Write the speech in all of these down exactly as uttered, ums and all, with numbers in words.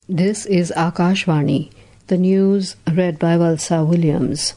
This is Akashvani. The news read by Valsa Williams.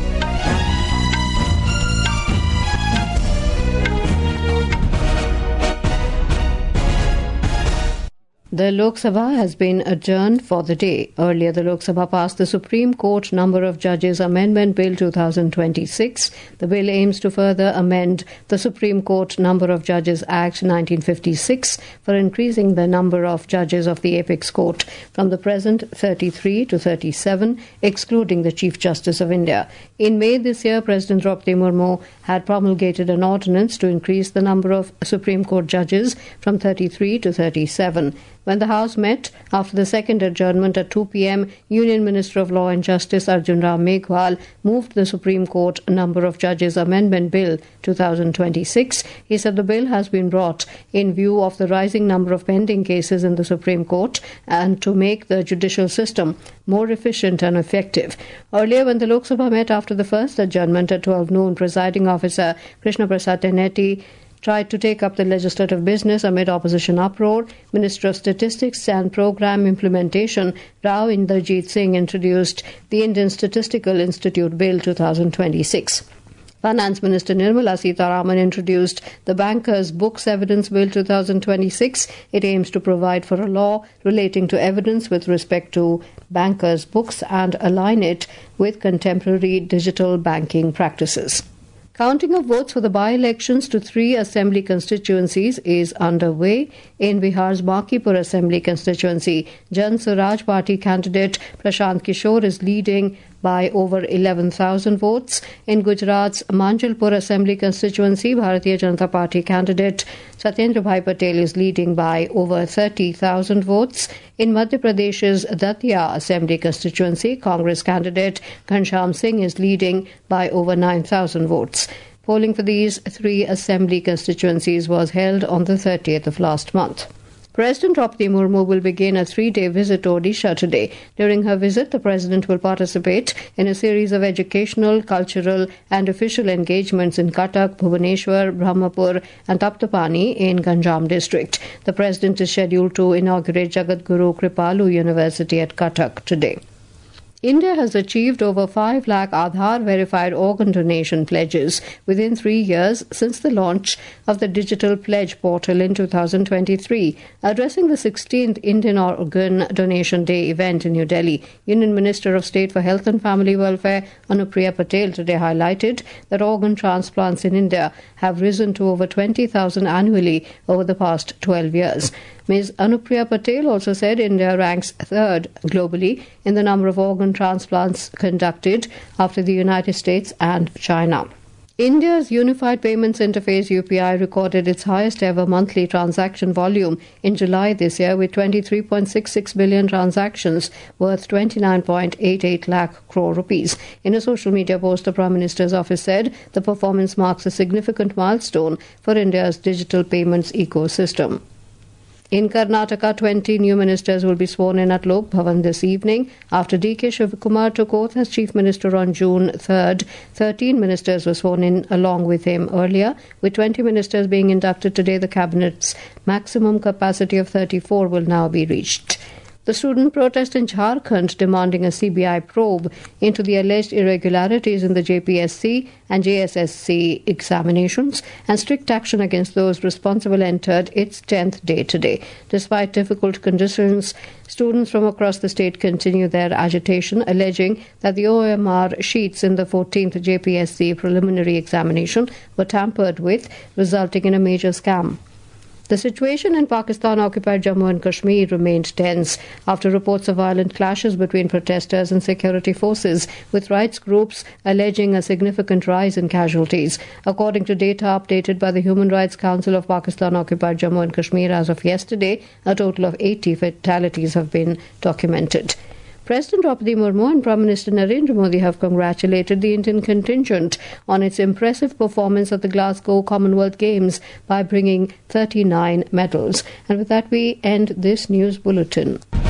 The Lok Sabha has been adjourned for the day. Earlier, the Lok Sabha passed the Supreme Court Number of Judges Amendment Bill twenty twenty-six. The bill aims to further amend the Supreme Court Number of Judges Act nineteen fifty-six for increasing the number of judges of the Apex Court from the present thirty-three to thirty-seven, excluding the Chief Justice of India. In May this year, President Draupadi Murmu had promulgated an ordinance to increase the number of Supreme Court judges from thirty-three to thirty-seven. When the House met after the second adjournment at two p.m., Union Minister of Law and Justice Arjun Ram Meghwal moved the Supreme Court Number of Judges Amendment Bill twenty twenty-six. He said the bill has been brought in view of the rising number of pending cases in the Supreme Court and to make the judicial system more efficient and effective. Earlier, when the Lok Sabha met after the first adjournment at twelve noon, Presiding Officer Krishna Prasad Tenetti tried to take up the legislative business amid opposition uproar. Minister of Statistics and Programme Implementation Rao Inderjeet Singh introduced the Indian Statistical Institute Bill twenty twenty-six. Finance Minister Nirmala Sitharaman introduced the Bankers' Books Evidence Bill twenty twenty-six. It aims to provide for a law relating to evidence with respect to bankers' books and align it with contemporary digital banking practices. Counting of votes for the by-elections to three assembly constituencies is underway. In Bihar's Bakipur Assembly constituency, Jan Swaraj Party candidate Prashant Kishore is leading by over eleven thousand votes. In Gujarat's Manjalpur Assembly constituency, Bharatiya Janata Party candidate Satyendra Bhai Patel is leading by over thirty thousand votes. In Madhya Pradesh's Datia Assembly constituency, Congress candidate Ghanshyam Singh is leading by over nine thousand votes. Polling for these three assembly constituencies was held on the thirtieth of last month. President Draupadi Murmu will begin a three-day visit to Odisha today. During her visit, the President will participate in a series of educational, cultural and official engagements in Cuttack, Bhubaneswar, Brahmapur and Taptapani in Ganjam district. The President is scheduled to inaugurate Jagadguru Kripalu University at Cuttack today. India has achieved over five lakh Aadhaar-verified organ donation pledges within three years since the launch of the Digital Pledge Portal in two thousand twenty-three. Addressing the sixteenth Indian Organ Donation Day event in New Delhi, Union Minister of State for Health and Family Welfare Anupriya Patel today highlighted that organ transplants in India have risen to over twenty thousand annually over the past twelve years. Miz Anupriya Patel also said India ranks third globally in the number of organ transplants conducted after the United States and China. India's Unified Payments Interface U P I recorded its highest ever monthly transaction volume in July this year with twenty-three point six six billion transactions worth twenty-nine point eight eight lakh crore rupees. In a social media post, the Prime Minister's office said the performance marks a significant milestone for India's digital payments ecosystem. In Karnataka, twenty new ministers will be sworn in at Lok Bhavan this evening. After D K Shivakumar took oath as Chief Minister on June third, thirteen ministers were sworn in along with him earlier. With twenty ministers being inducted today, the Cabinet's maximum capacity of thirty-four will now be reached. The student protest in Jharkhand demanding a C B I probe into the alleged irregularities in the J P S C and J S S C examinations and strict action against those responsible entered its tenth day today. Despite difficult conditions, students from across the state continue their agitation, alleging that the O M R sheets in the fourteenth J P S C preliminary examination were tampered with, resulting in a major scam. The situation in Pakistan-occupied Jammu and Kashmir remained tense after reports of violent clashes between protesters and security forces, with rights groups alleging a significant rise in casualties. According to data updated by the Human Rights Council of Pakistan-occupied Jammu and Kashmir as of yesterday, a total of eighty fatalities have been documented. President Draupadi Murmu and Prime Minister Narendra Modi have congratulated the Indian contingent on its impressive performance at the Glasgow Commonwealth Games by bringing thirty-nine medals. And with that, we end this news bulletin.